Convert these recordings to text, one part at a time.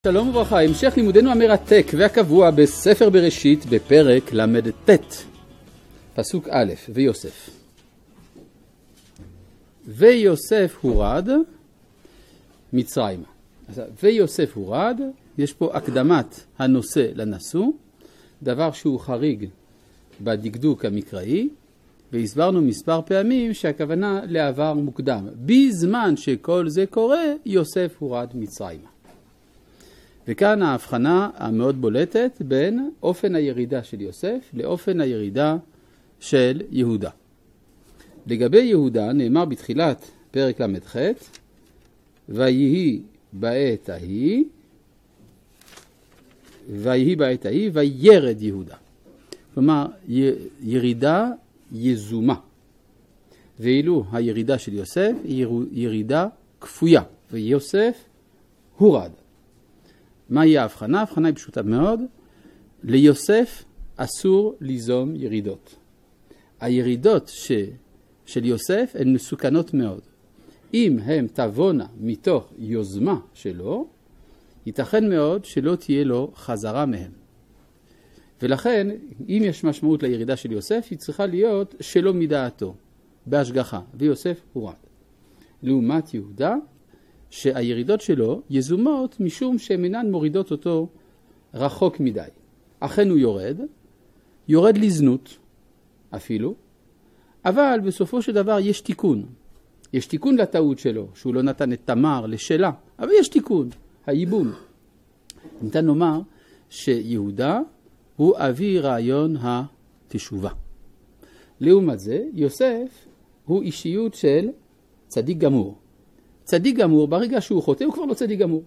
שלום וברכה, המשך לימודנו המרתק והקבוע בספר בראשית בפרק למ"ט, פסוק א', ויוסף. ויוסף הורד מצרימה. ויוסף הורד, יש פה הקדמת הנושא לנשוא, דבר שהוא חריג בדקדוק המקראי, והסברנו מספר פעמים שהכוונה לעבר מוקדם. בזמן שכל זה קורה, יוסף הורד מצרימה. וכאן ההבחנה המאוד בולטת בין אופן הירידה של יוסף לאופן הירידה של יהודה. לגבי יהודה נאמר בתחילת פרק למ"ח, ויהי בעת ההיא וירד יהודה. כלומר ירידה יזומה. ואילו הירידה של יוסף היא ירידה כפויה, ויוסף הורד. מהי ההבחנה? ההבחנה היא פשוטה מאוד. ליוסף אסור ליזום ירידות. הירידות של יוסף הן מסוכנות מאוד. אם הם תבונה מתוך יוזמה שלו, ייתכן מאוד שלא תהיה לו חזרה מהם. ולכן, אם יש משמעות לירידה של יוסף, היא צריכה להיות שלא מדעתו, בהשגחה, ויוסף הורד. לעומת יהודה, שהירידות שלו יזומות משום שהן אינן מורידות אותו רחוק מדי. אכן הוא יורד לזנות אפילו, אבל בסופו של דבר יש תיקון. יש תיקון לטעות שלו, שהוא לא נתן את תמר לשלה, אבל יש תיקון, הייבום. ניתן לומר שיהודה הוא אבי רעיון התשובה. לעומת זה, יוסף הוא אישיות של צדיק גמור. צדיק גמור, ברגע שהוא חוטא, הוא כבר לא צדיק גמור.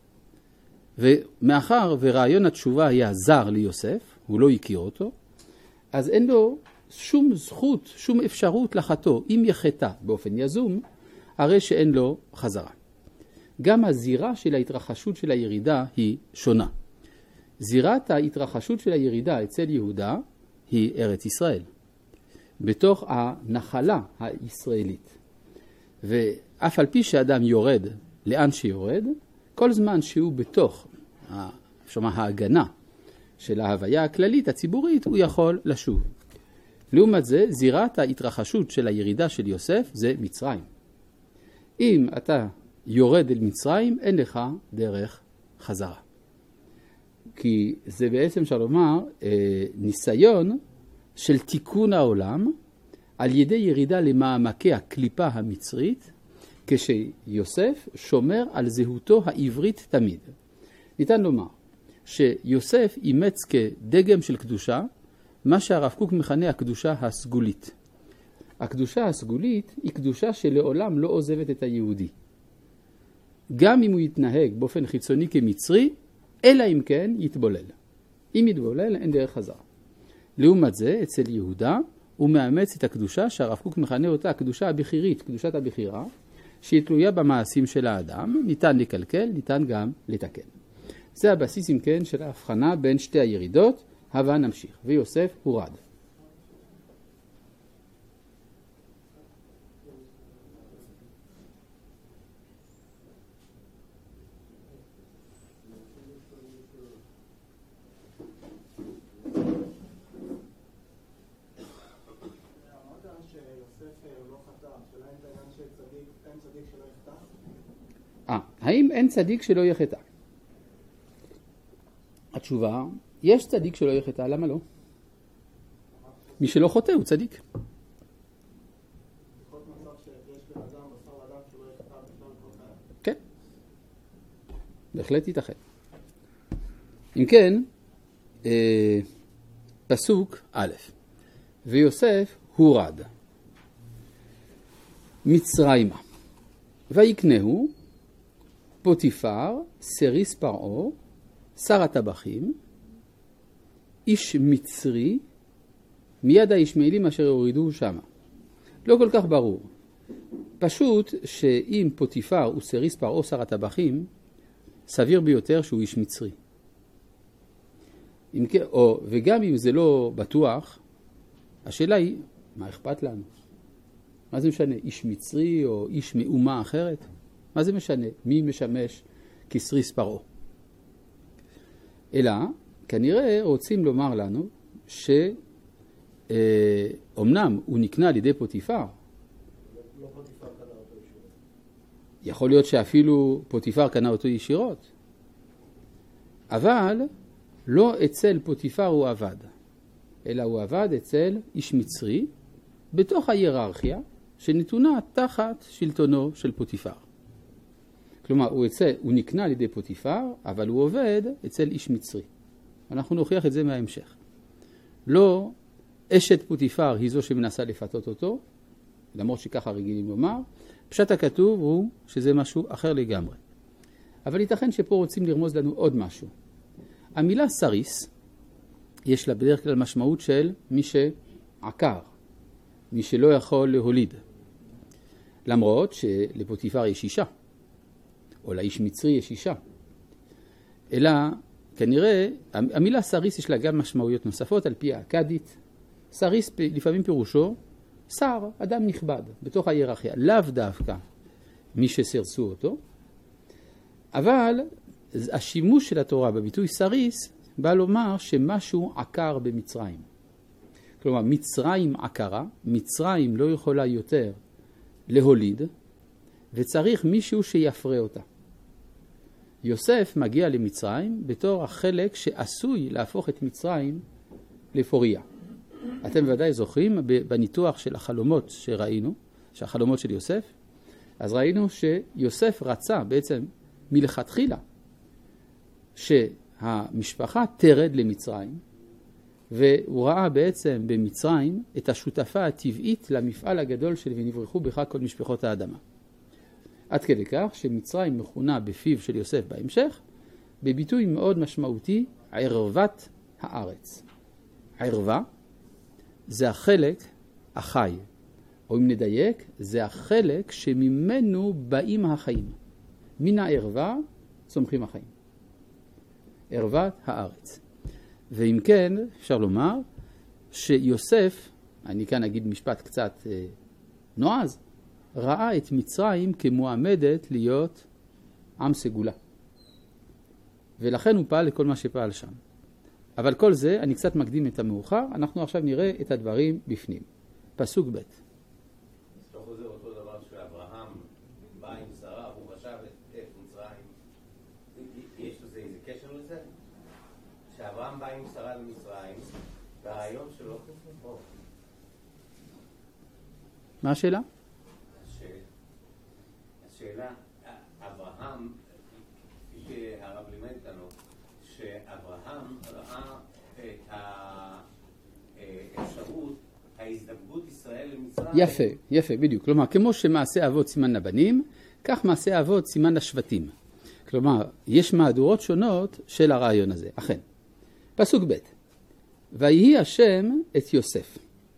ומאחר ורעיון התשובה היה זר ליוסף, הוא לא הכיר אותו, אז אין לו שום זכות, שום אפשרות לחטוא. אם יחטא באופן יזום, הרי שאין לו חזרה. גם הזירה של ההתרחשות של הירידה היא שונה. זירת ההתרחשות של הירידה אצל יהודה היא ארץ ישראל, בתוך הנחלה הישראלית. ואף על פי שאדם יורד לאן שיורד, כל זמן שהוא בתוך ההגנה של ההוויה הכללית הציבורית, הוא יכול לשוב. לעומת זה, זירת ההתרחשות של הירידה של יוסף זה מצרים. אם אתה יורד אל מצרים, אין לך דרך חזרה. כי זה בעצם אפשר לומר ניסיון של תיקון העולם, על ידי ירידה למעמקי הקליפה המצרית, כשיוסף שומר על זהותו העברית תמיד. ניתן לומר שיוסף אימץ כדגם של קדושה, מה שהרב קוק מכנה הקדושה הסגולית. הקדושה הסגולית היא קדושה שלעולם לא עוזבת את היהודי. גם אם הוא יתנהג באופן חיצוני כמצרי, אלא אם כן יתבולל. אם יתבולל אין דרך חזרה. לעומת זה, אצל יהודה, הוא מאמץ את הקדושה שהרב קוק מכנה אותה הקדושה הבחירית, קדושת הבחירה, שהיא תלויה במעשים של האדם, ניתן לקלקל, ניתן גם לתקן. זה הבסיס אם כן של ההבחנה בין שתי הירידות. הבה נמשיך. ויוסף הורד. האם אין צדיק שלא יחטא? התשובה, יש צדיק שלא יחטא, למה לא? מי שלא חוטא הוא צדיק. כן, בהחלט ייתכן. אם כן, פסוק א', ויוסף הורד מצרימה, ויקנהו פוטיפר, סריס פרעה, שר הטבחים, איש מצרי, מיד הישמעאלים אשר הורידו שמה. לא כל כך ברור. פשוט שאם פוטיפר הוא סריס פרעה, שר הטבחים, סביר ביותר שהוא איש מצרי. וגם אם זה לא בטוח, השאלה היא, מה אכפת לנו? מה זה משנה? איש מצרי או איש מאומה אחרת? מה זה משנה? מי משמש כסריס פרעה? אלא כנראה רוצים לומר לנו שאומנם הוא נקנה על ידי פוטיפר, לא פוטיפר קנה אותו ישירות. יכול להיות שאפילו פוטיפר קנה אותו ישירות, אבל לא אצל פוטיפר הוא עבד, אלא הוא עבד אצל איש מצרי בתוך ההיררכיה שנתונה תחת שלטונו של פוטיפר. כלומר, הוא נקנה על ידי פוטיפר, אבל הוא עובד אצל איש מצרי. אנחנו נוכיח את זה מההמשך. לא אשת פוטיפר היא זו שמנסה לפתות אותו, למרות שככה רגילים לומר, פשט הכתוב הוא שזה משהו אחר לגמרי. אבל ייתכן שפה רוצים לרמוז לנו עוד משהו. המילה סריס, יש לה בדרך כלל משמעות של מי שעקר, מי שלא יכול להוליד. למרות שלפוטיפר יש אישה, או לאיש מצרי יש אישה. אלא כנראה, המילה סריס יש לה גם משמעויות נוספות על פי האכדית. סריס לפעמים פירושו שר, אדם נכבד, בתוך ההיררכיה, לאו דווקא מי שסרסו אותו. אבל השימוש של התורה בביטוי סריס בא לומר שמשהו עקר במצרים. כלומר, מצרים עקרה, מצרים לא יכולה יותר להוליד, וצריך מישהו שיפרה אותה. יוסף מגיע למצרים בתור החלק שעשוי להפוך את מצרים לפוריה. אתם ודאי זוכרים בניתוח של החלומות שראינו, שהחלומות של יוסף, אז ראינו שיוסף רצה בעצם מלכתחילה שהמשפחה תרד למצרים, והוא ראה בעצם במצרים את השותפה הטבעית למפעל הגדול של ונברחו בך כל משפחות האדמה. עד כדי כך שמצרים מכונה בפיו של יוסף בהמשך, בביטוי מאוד משמעותי, ערוות הארץ. ערווה זה החלק החי, או אם נדייק, זה החלק שממנו באים החיים. מן הערווה צומחים החיים. ערוות הארץ. ואם כן, אפשר לומר שיוסף, אני כאן אגיד משפט קצת נועז, ראה את מצרים כמועמדת להיות עם סגולה. ולכן הוא פעל לכל מה שפעל שם. אבל כל זה, אני קצת מקדים את המאוחר, אנחנו עכשיו נראה את הדברים בפנים. פסוק ב'. אז לא חוזר אותו דבר שאברהם בא עם שרה, הוא חשב את מצרים. יש לזה איזה קשר לזה? שאברהם בא עם שרה למצרים, והרעיון שלו... מה השאלה? השאלה, אברהם, כפי שהרב לימד לנו, שאברהם ראה את האפשרות, ההזדווגות ישראל למצרים. יפה, יפה, בדיוק. כלומר, כמו שמעשה אבות סימן לבנים, כך מעשה אבות סימן לשבטים. כלומר, יש מהדורות שונות של הרעיון הזה. אכן. פסוק ב'. ויהי השם את יוסף.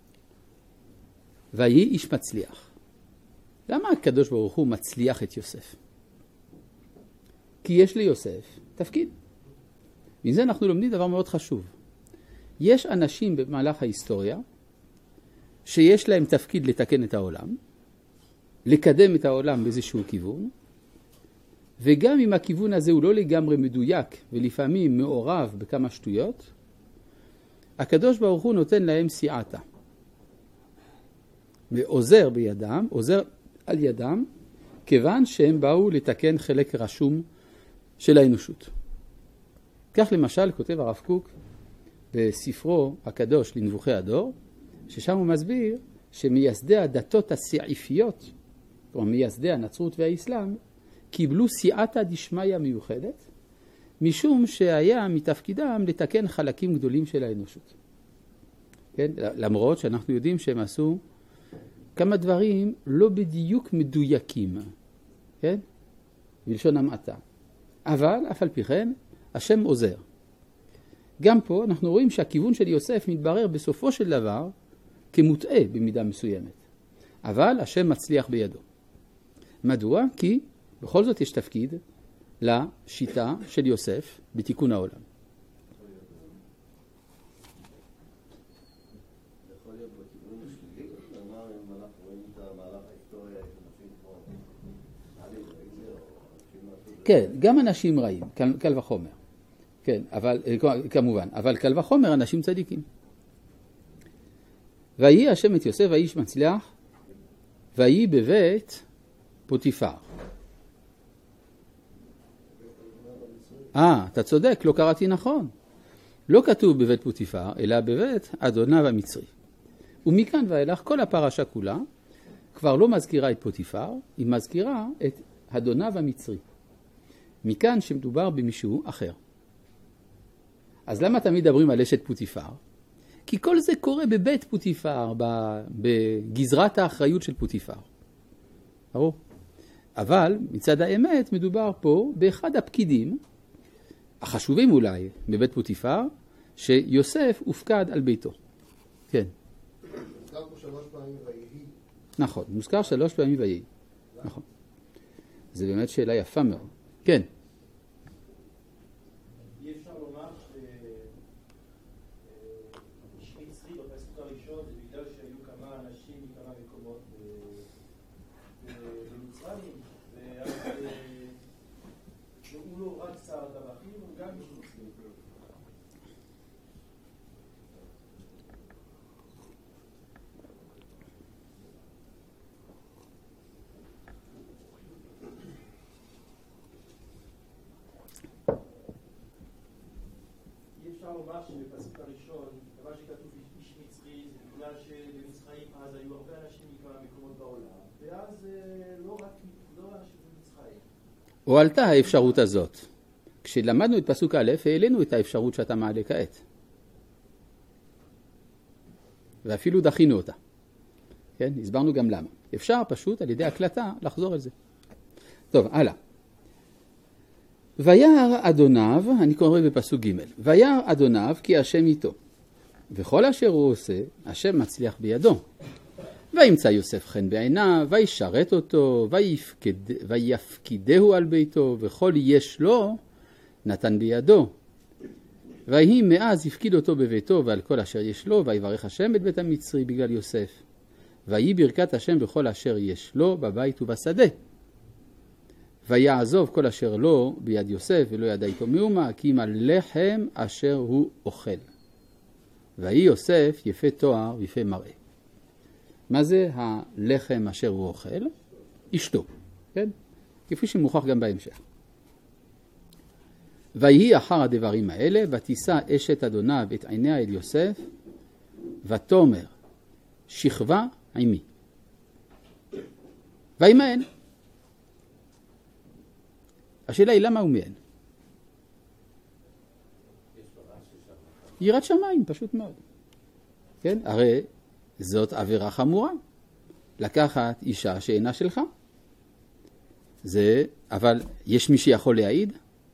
ויהי איש מצליח. למה הקדוש ברוך הוא מצליח את יוסף? כי יש ליוסף תפקיד. מזה אנחנו לומדים דבר מאוד חשוב. יש אנשים במהלך ההיסטוריה שיש להם תפקיד לתקן את העולם, לקדם את העולם באיזשהו כיוון, וגם אם הכיוון הזה הוא לא לגמרי מדויק ולפעמים מעורב בכמה שטויות, הקדוש ברוך הוא נותן להם סיעתה. ועוזר בידם, עוזר על ידם, כיוון שהם באו לתקן חלק רשום של האנושות. כך למשל כותב הרב קוק בספרו הקדוש לנבוכי הדור, ששם הוא מסביר שמייסדי הדתות הסעיפיות, כלומר מייסדי הנצרות והאסלאם, קיבלו סיעתא דשמיא מיוחדת, משום שהיה מתפקידם לתקן חלקים גדולים של האנושות. כן? למרות שאנחנו יודעים שהם עשו כמה דברים לא בדיוק מדויקים, כן? בלשון המעטה. אבל אף על פי כן, השם עוזר. גם פה אנחנו רואים שהכיוון של יוסף מתברר בסופו של דבר כמוטעה במידה מסוימת. אבל השם מצליח בידו. מדוע? כי בכל זאת יש תפקיד לשיטה של יוסף בתיקון העולם. יכול להיות בכיוון השלילי, כלומר אם אנחנו רואים את המהלך ההיסטוריה, את אנשים כמו נעלי ואיזה או אנשים מהסוג. כן, גם אנשים רעים, קל וחומר. כן, אבל כמובן, אבל קל וחומר אנשים צדיקים. ויהי השם את יוסף האיש מצליח, ויהי בבית פוטיפר. אתה צודק, לא קראתי נכון. לא כתוב בבית פוטיפר, אלא בבית אדוניו המצרי. ומכאן ואילך כל הפרשה כולה כבר לא מזכירה את פוטיפר, היא מזכירה את אדוניו המצרי. מכאן שמדובר במישהו אחר. אז למה תמיד מדברים על אשת פוטיפר? כי כל זה קורה בבית פוטיפר, בגזרת האחריות של פוטיפר. ברור? אבל מצד האמת מדובר פה באחד הפקידים, החשובים אולי, בבית פוטיפר, שיוסף הופקד על ביתו. כן. מוזכר פה 3 פעמים ויהי. נכון, מוזכר 3 פעמים ויהי. נכון. זה באמת שאלה יפה מאוד. כן. אי אפשר לומר שאיש מצרי בפסוק הראשון זה בגלל שהיו כמה אנשים מכמה מקומות במצרים, ואז הוא לא רק שר הטבחים, הוא גם איש מצרי. אפשר לומר שבפסוק הראשון, דבר שכתוב איש מצרי, זה בגלל שבמצרים אז היו הרבה אנשים מכמה מקומות בעולם, ואז לא רק אנשים במצרים. הועלתה האפשרות הזאת. כשלמדנו את פסוק א', העלינו את האפשרות שאתה מעלה כעת. ואפילו דחינו אותה. כן? הסברנו גם למה. אפשר פשוט על ידי הקלטה לחזור על זה. טוב, הלאה. וירא אדוניו, אני קורא בפסוק ג', וירא אדוניו כי השם איתו, וכל אשר הוא עושה, השם מצליח בידו. וימצא יוסף חן בעיניו, וישרת אותו, ויפקידהו על ביתו, וכל יש לו נתן בידו. ויהי מאז הפקיד אותו בביתו ועל כל אשר יש לו, ויברך השם את בית המצרי בגלל יוסף. ויהי ברכת השם בכל אשר יש לו בבית ובשדה. ויעזוב כל אשר לו ביד יוסף ולא ידע איתו מאומה, כי אם הלחם אשר הוא אוכל. ויהי יוסף יפה תואר ויפה מראה. מה זה הלחם אשר הוא אוכל? אשתו, כן? כפי שמוכח גם בהמשך. ויהי אחר הדברים האלה, ותישא אשת אדוניו את עיניה אל יוסף, ותאמר, שכבה עמי. וימאן. השאלה היא למה הוא מאן? יראת שמיים, פשוט מאוד. כן? הרי זאת עבירה חמורה. לקחת אישה שאינה שלך. זה, אבל יש מי שיכול להעיד?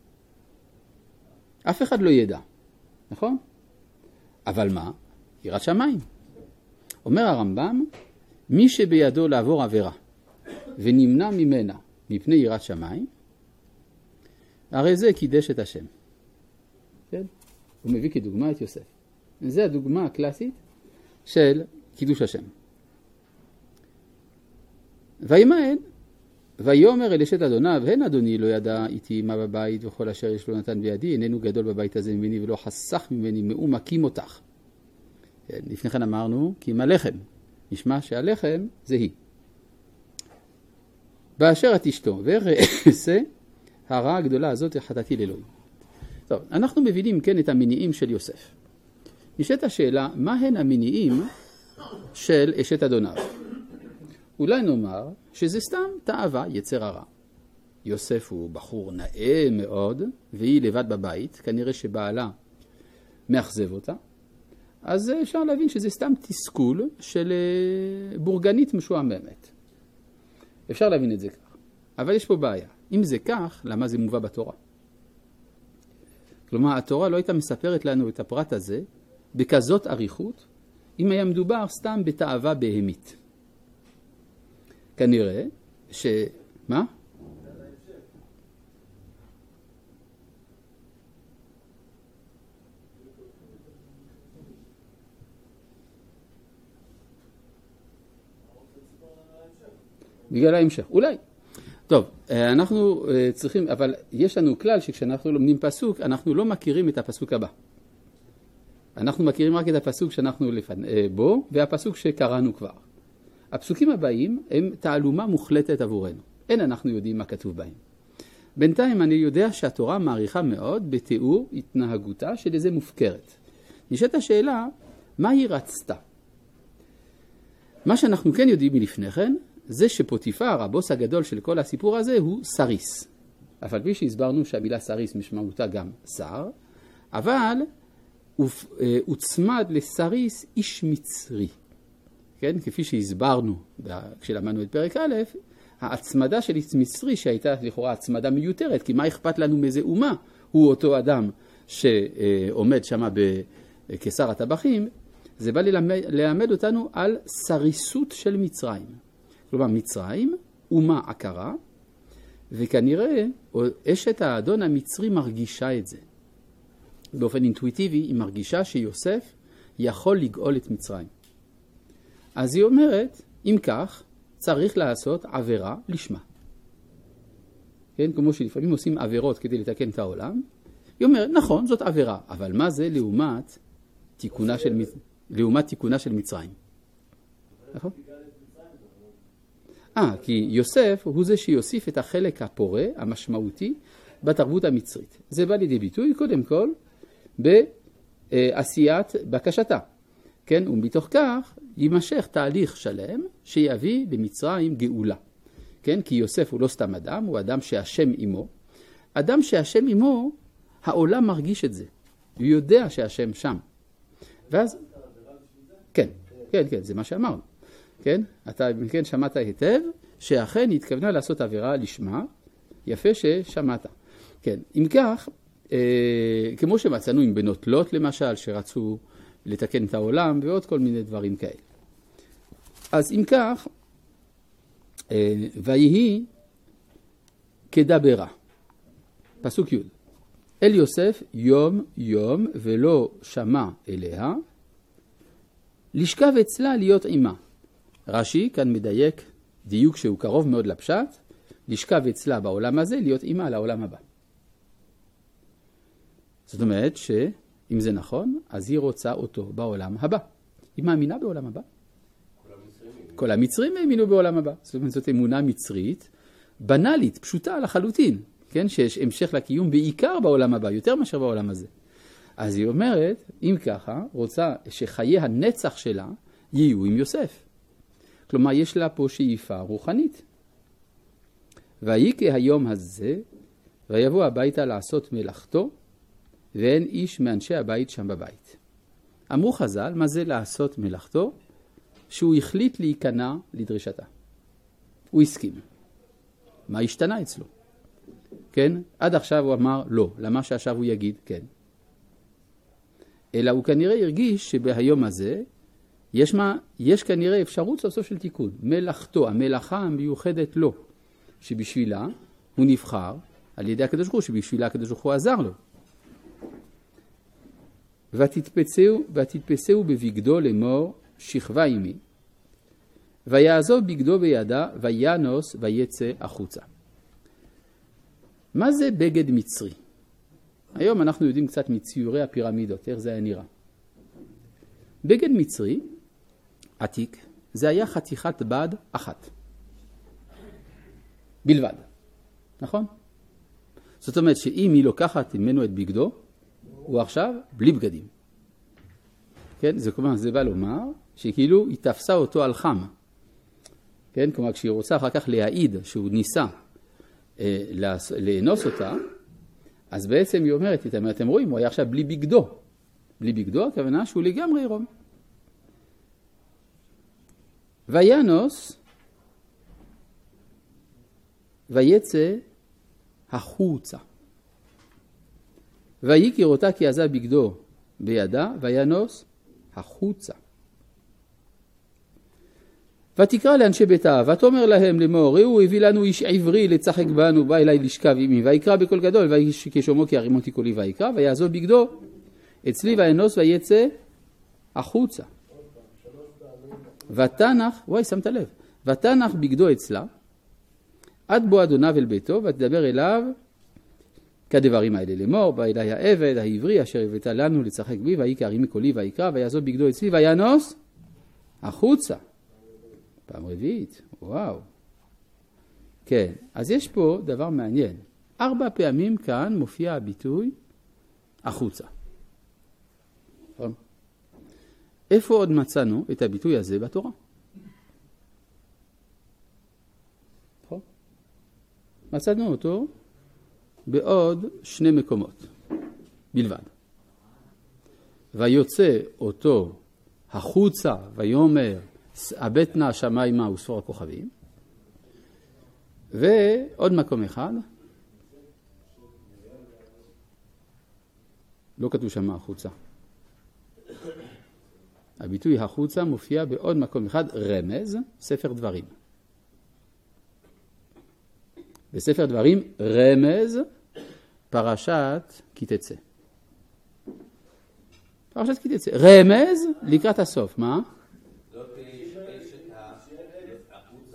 אף אחד לא ידע. נכון? אבל מה? יראת שמיים. אומר הרמב"ם, מי שבידו לעבור עבירה ונמנע ממנה מפני יראת שמיים, הרי זה קידש את השם. כן? הוא מביא כדוגמה את יוסף. זו הדוגמה הקלאסית של קידוש השם. וימאן, ויאמר אל אשת אדוניו, הן אדוני לא ידע איתי מה בבית וכל אשר יש לו נתן בידי, איננו גדול בבית הזה ממני ולא חסך ממני מאום מקים אותך. כן, לפני כן אמרנו, כי אם הלחם, נשמע שהלחם זה היא. באשר את אשתו, ורעשה הרעה הגדולה הזאת חטאתי לאלוהים. טוב, אנחנו מבינים כן את המניעים של יוסף. נשאלת השאלה, מה הן המניעים של אשת אדוניו? אולי נאמר שזה סתם תאווה, יצר הרע. יוסף הוא בחור נאה מאוד, והיא לבד בבית, כנראה שבעלה מאכזב אותה. אז אפשר להבין שזה סתם תסכול של בורגנית משועממת. אפשר להבין את זה כך. אבל יש פה בעיה. אם זה כך, למה זה מובא בתורה? כלומר, התורה לא הייתה מספרת לנו את הפרט הזה בכזאת אריכות, אם היה מדובר סתם בתאווה בהמית. כנראה מה? בגלל ההמשך. אולי. טוב, אנחנו צריכים, אבל יש לנו כלל שכשאנחנו לומדים פסוק, אנחנו לא מכירים את הפסוק הבא. אנחנו מכירים רק את הפסוק שאנחנו בו, והפסוק שקראנו כבר. הפסוקים הבאים הם תעלומה מוחלטת עבורנו. אין אנחנו יודעים מה כתוב בהם. בינתיים אני יודע שהתורה מעריכה מאוד בתיאור התנהגותה של איזה מופקרת. נשאלת השאלה, מה היא רצתה? מה שאנחנו כן יודעים מלפני כן, זה שפוטיפר, הבוס הגדול של כל הסיפור הזה, הוא סריס. אף על פי שהסברנו שהמילה סריס משמעותה גם שר, אבל הוצמד לסריס איש מצרי. כן? כפי שהסברנו כשלמדנו את פרק א', ההצמדה של איש מצרי שהייתה לכאורה הצמדה מיותרת, כי מה אכפת לנו מאיזה אומה? הוא אותו אדם שעומד שם כשר הטבחים, זה בא ללמד אותנו על סריסות של מצרים. כלומר, מצרים, אומה עקרה, וכנראה אשת האדון המצרי מרגישה את זה. באופן אינטואיטיבי היא מרגישה שיוסף יכול לגאול את מצרים. אז היא אומרת, אם כך, צריך לעשות עבירה לשמה. כן, כמו שלפעמים עושים עבירות כדי לתקן את העולם, היא אומרת, נכון, זאת עבירה, אבל מה זה לעומת תיקונה של מצרים? נכון? כי יוסף הוא זה שיוסיף את החלק הפורה, המשמעותי, בתרבות המצרית. זה בא לידי ביטוי, קודם כל, בעשיית בקשתה. כן, ומתוך כך יימשך תהליך שלם שיביא למצרים גאולה. כן, כי יוסף הוא לא סתם אדם, הוא אדם שהשם עמו. אדם שהשם עמו, העולם מרגיש את זה. הוא יודע שהשם שם. ואז... כן, זה מה שאמרנו. כן, אתה כן שמעת היטב שאכן התכוונה לעשות עבירה לשמה. יפה ששמעת. כן, אם כך, כמו שמצאנו עם בנות לוט למשל, שרצו לתקן את העולם ועוד כל מיני דברים כאלה. אז אם כך, ויהי כדברה. פסוק י' אל יוסף יום יום ולא שמע אליה, לשכב אצלה להיות עימה. רש"י כאן מדייק דיוק שהוא קרוב מאוד לפשט, לשכב אצלה בעולם הזה, להיות עימה לעולם הבא. זאת אומרת שאם זה נכון, אז היא רוצה אותו בעולם הבא. היא מאמינה בעולם הבא. כל המצרים האמינו בעולם הבא. זאת אומרת, זאת אמונה מצרית, בנאלית, פשוטה לחלוטין. כן? שיש המשך לקיום בעיקר בעולם הבא, יותר מאשר בעולם הזה. אז היא אומרת, אם ככה, רוצה שחיי הנצח שלה יהיו עם יוסף. כלומר, יש לה פה שאיפה רוחנית. ויהי כהיום הזה, ויבוא הביתה לעשות מלאכתו, ואין איש מאנשי הבית שם בבית. אמרו חז"ל, מה זה לעשות מלאכתו? שהוא החליט להיכנע לדרישתה. הוא הסכים. מה השתנה אצלו? כן? עד עכשיו הוא אמר לא. למה שעכשיו הוא יגיד כן? אלא הוא כנראה הרגיש שבהיום הזה יש כנראה אפשרות סוף סוף של תיקון. מלאכתו, המלאכה המיוחדת לו, שבשבילה הוא נבחר על ידי הקדוש ברוך הוא, שבשבילה הקדוש ברוך הוא עזר לו. ותתפסהו בבגדו לאמור שכבה עמי, ויעזוב בגדו בידה, וינוס ויצא החוצה. מה זה בגד מצרי? היום אנחנו יודעים קצת מציורי הפירמידות, איך זה היה נראה. בגד מצרי, עתיק, זה היה חתיכת בד אחת. בלבד. נכון? זאת אומרת שאם היא לוקחת ממנו את בגדו, הוא עכשיו בלי בגדים. כן? זה כלומר, זה בא לומר שכאילו היא תפסה אותו על חם. כן? כלומר, כשהיא רוצה אחר כך להעיד שהוא ניסה לאנוס אותה, אז בעצם היא אומרת, אתם רואים, הוא היה עכשיו בלי בגדו. בלי בגדו, הכוונה שהוא לגמרי עירום. וינוס ויצא החוצה. ויקיר אותה כי עזב בגדו בידה, וינוס החוצה. ותקרא לאנשי ביתה, ותאמר להם לאמור, ראו הביא לנו איש עברי לצחק בנו, בא אליי לשכב עמי, ויקרא בקול גדול, וכשומעו כי הרימותי קולי ויקרא, ויעזוב בגדו אצלי וינוס ויצא החוצה. ותנח, שמת לב, ותנח בגדו אצלה, עד בוא אדוניו אל ביתו, ותדבר אליו כדברים האלה לאמור, בא אליי העבד העברי אשר הבאת לנו לשחק בי, ויהי כהרים מקולי ויקרא, ויעזוב בגדו אצלי, וינוס החוצה. פעם רביעית, וואו. כן, אז יש פה דבר מעניין. 4 פעמים כאן מופיע הביטוי החוצה. איפה עוד מצאנו את הביטוי הזה בתורה? מצאנו אותו בעוד 2 מקומות בלבד. ויוצא אותו החוצה ויאמר הבט נא השמיימה וספור הכוכבים. ועוד מקום אחד, לא כתוב שם החוצה. הביטוי החוצה מופיע בעוד מקום אחד, רמז, ספר דברים. בספר דברים רמז פרשת כי תצא. פרשת כי תצא. רמז לקראת הסוף. מה? לא תשאש את החוצה.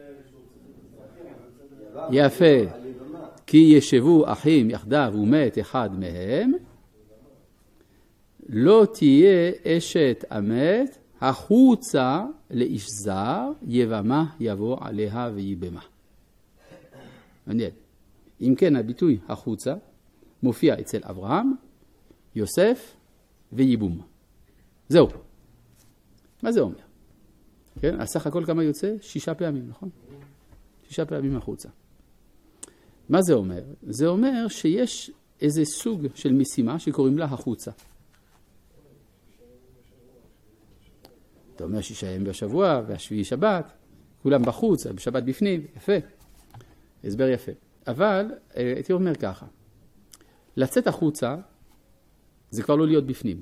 יפה. כי ישבו אחים יחדיו ומת אחד מהם, לא תהיה אשת המת החוצה לאיש זר, יבמה יבוא עליה ויבמה. מעניין. אם כן, הביטוי החוצה מופיע אצל אברהם, יוסף ויבום. זהו. מה זה אומר? כן, הסך הכל כמה יוצא? 6 פעמים, נכון? 6 פעמים החוצה. מה זה אומר? זה אומר שיש איזה סוג של משימה שקוראים לה החוצה. אתה אומר 6 ימים בשבוע, והשביעי שבת, כולם בחוץ, בשבת בפנים, יפה. הסבר יפה. אבל, הייתי אומר ככה, לצאת החוצה, זה כבר לא להיות בפנים.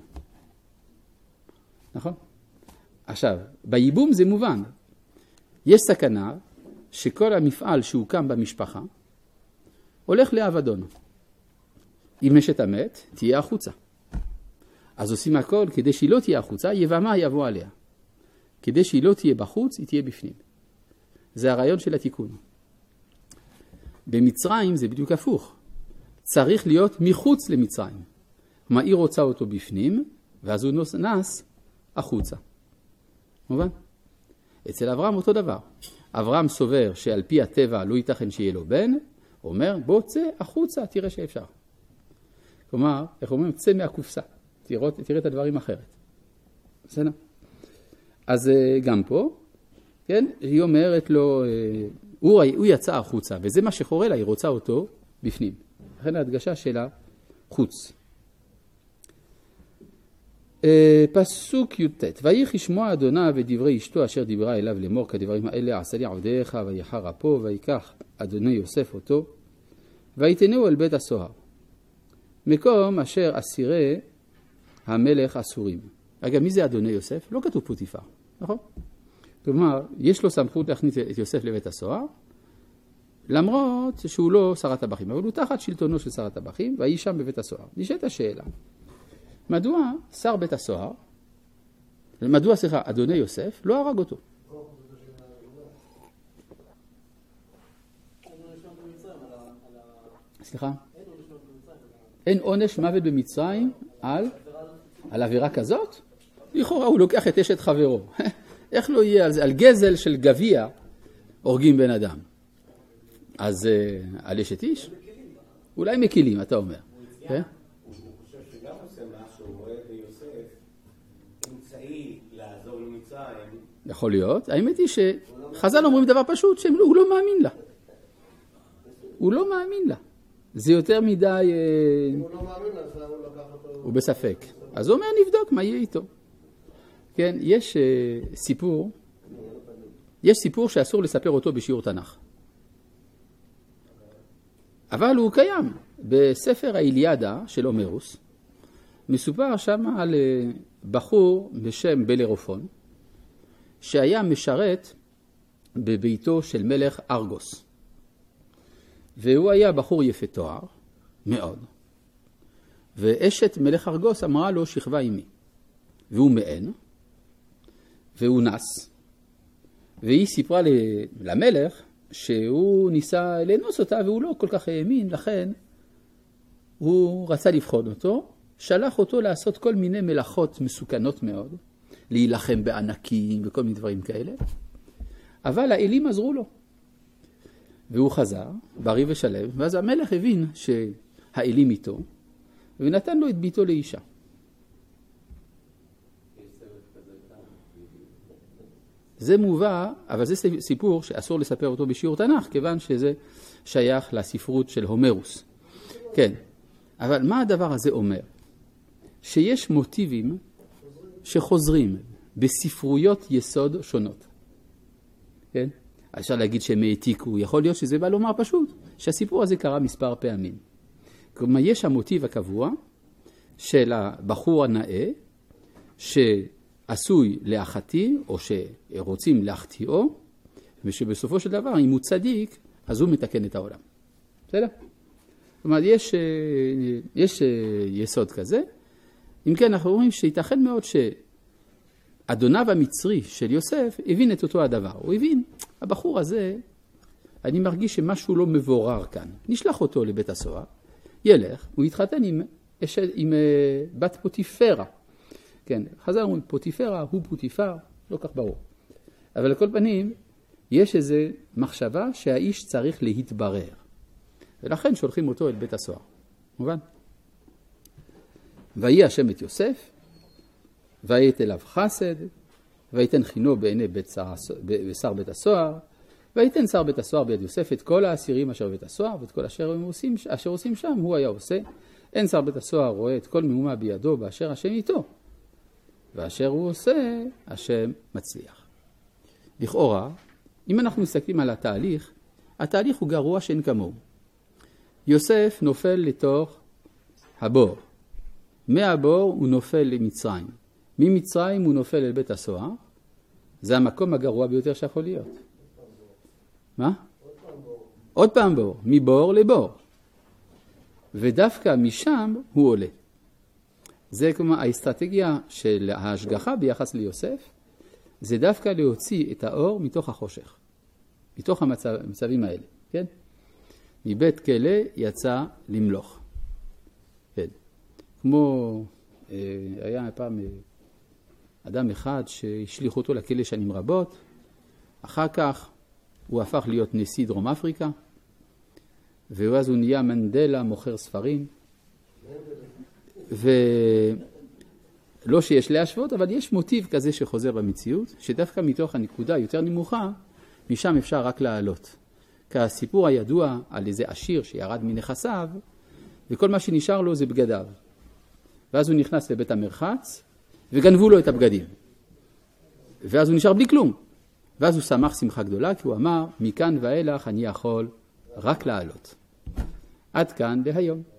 נכון? עכשיו, בייבום זה מובן. יש סכנה שכל המפעל שהוקם במשפחה, הולך לאבדון. אם אשת המת, תהיה החוצה. אז עושים הכל כדי שהיא לא תהיה החוצה, יבמה יבוא עליה. כדי שהיא לא תהיה בחוץ, היא תהיה בפנים. זה הרעיון של התיקון. במצרים זה בדיוק הפוך. צריך להיות מחוץ למצרים. כלומר, היא רוצה אותו בפנים, ואז הוא נס החוצה. מובן? אצל אברהם אותו דבר. אברהם סובר שעל פי הטבע לא ייתכן שיהיה לו בן, אומר, בוא צא החוצה, תראה שאפשר. כלומר, איך אומרים? צא מהקופסה. תראה את הדברים אחרת. בסדר? אז גם פה, כן, היא אומרת לו, הוא יצא החוצה, וזה מה שחורה לה, היא רוצה אותו בפנים. לכן ההדגשה שלה, חוץ. פסוק י"ט, ויך ישמוע אדוניו ודברי אשתו אשר דיברה אליו לאמור כדברים האלה, עשה לי עבדיך ויחר אפו, ויקח אדוני יוסף אותו, ויתנהו אל בית הסוהר. מקום אשר אסירי המלך אסורים. אגב, מי זה אדוני יוסף? לא כתוב פוטיפר, נכון? כלומר, יש לו סמכות להכניס את יוסף לבית הסוהר, למרות שהוא לא שר הטבחים, אבל הוא תחת שלטונו של שר הטבחים, והיא שם בבית הסוהר. נשאלת השאלה, מדוע שר בית הסוהר, מדוע אדוני יוסף לא הרג אותו? סליחה? אין עונש מוות במצרים על עבירה כזאת? לכאורה הוא לוקח את אשת חברו. איך לא יהיה על זה? על גזל של גביע הורגים בן אדם. אז על אשת איש? אולי מקילים, אתה אומר. הוא חושב שגם עושה משהו, הוא רואה ביוסף אמצעי לעזור למצרים. יכול להיות. האמת היא שחז"ל אומרים דבר פשוט, שהוא לא מאמין לה. הוא לא מאמין לה. זה יותר מדי... אם הוא לא מאמין לה, אז הוא לקח אותו... הוא בספק. אז הוא אומר, נבדוק מה יהיה איתו. כן, יש סיפור שאסור לספר אותו בשיעור תנ"ך. אבל הוא קיים. בספר האיליאדה של הומרוס, מסופר שם על בחור בשם בלרופון, שהיה משרת בביתו של מלך ארגוס. והוא היה בחור יפה תואר, מאוד. ואשת מלך ארגוס אמרה לו, שכבה עמי. והוא מען, והוא נס. והיא סיפרה למלך שהוא ניסה לאנוס אותה והוא לא כל כך האמין, לכן הוא רצה לבחון אותו, שלח אותו לעשות כל מיני מלאכות מסוכנות מאוד, להילחם בענקים וכל מיני דברים כאלה, אבל האלים עזרו לו. והוא חזר, בריא ושלם, ואז המלך הבין שהאלים איתו, ונתן לו את ביתו לאישה. זה מובא, אבל זה סיפור שאסור לספר אותו בשיעור תנ"ך, כיוון שזה שייך לספרות של הומרוס. כן, אבל מה הדבר הזה אומר? שיש מוטיבים שחוזרים בספרויות יסוד שונות. כן? אפשר להגיד שהם העתיקו, יכול להיות שזה בא לומר פשוט, שהסיפור הזה קרה מספר פעמים. כלומר, יש המוטיב הקבוע של הבחור הנאה, שעשוי להחטיא, או שרוצים להחטיאו, ושבסופו של דבר, אם הוא צדיק, אז הוא מתקן את העולם. בסדר? כלומר, יש יסוד כזה. אם כן, אנחנו רואים שייתכן מאוד שאדוניו המצרי של יוסף הבין את אותו הדבר. הוא הבין, הבחור הזה, אני מרגיש שמשהו לא מבורר כאן. נשלח אותו לבית הסוהר, ילך, הוא יתחתן עם בת פוטיפרה. כן, חז"ל אומרים, פוטיפרה הוא פוטיפר, לא כך ברור. אבל לכל פנים, יש איזו מחשבה שהאיש צריך להתברר. ולכן שולחים אותו אל בית הסוהר. מובן? ויהי השם את יוסף, ויית אליו חסד, ויתן חינו בעיני שר בית הסוהר, ויתן שר בית הסוהר ביד יוסף את כל האסירים אשר בבית הסוהר, ואת כל אשר עושים שם, הוא היה עושה. אין שר בית הסוהר רואה את כל מהומה בידו באשר השם איתו, ואשר הוא עושה, השם מצליח. לכאורה, אם אנחנו מסתכלים על התהליך הוא גרוע שאין כמוהו. יוסף נופל לתוך הבור. מהבור הוא נופל למצרים. ממצרים הוא נופל אל בית הסוהר. זה המקום הגרוע ביותר שיכול להיות. מה? עוד פעם בור. מבור לבור. ודווקא משם הוא עולה. זה כמו האסטרטגיה של ההשגחה ביחס ליוסף, זה דווקא להוציא את האור מתוך החושך. מתוך המצבים האלה. כן? מבית כלא יצא למלוך. כן. כמו היה פעם אדם אחד שהשליך אותו לכלא שנים רבות, אחר כך הוא הפך להיות נשיא דרום אפריקה, ואז הוא נהיה מנדלה מוכר ספרים, ולא שיש להשוות, אבל יש מוטיב כזה שחוזר במציאות, שדווקא מתוך הנקודה יותר נמוכה, משם אפשר רק לעלות. כי הסיפור הידוע על איזה עשיר שירד מנכסיו, וכל מה שנשאר לו זה בגדיו. ואז הוא נכנס לבית המרחץ, וגנבו לו את הבגדים. ואז הוא נשאר בלי כלום. ואז הוא שמח שמחה גדולה, כי הוא אמר, מכאן ואילך אני יכול רק לעלות. עד כאן להיום.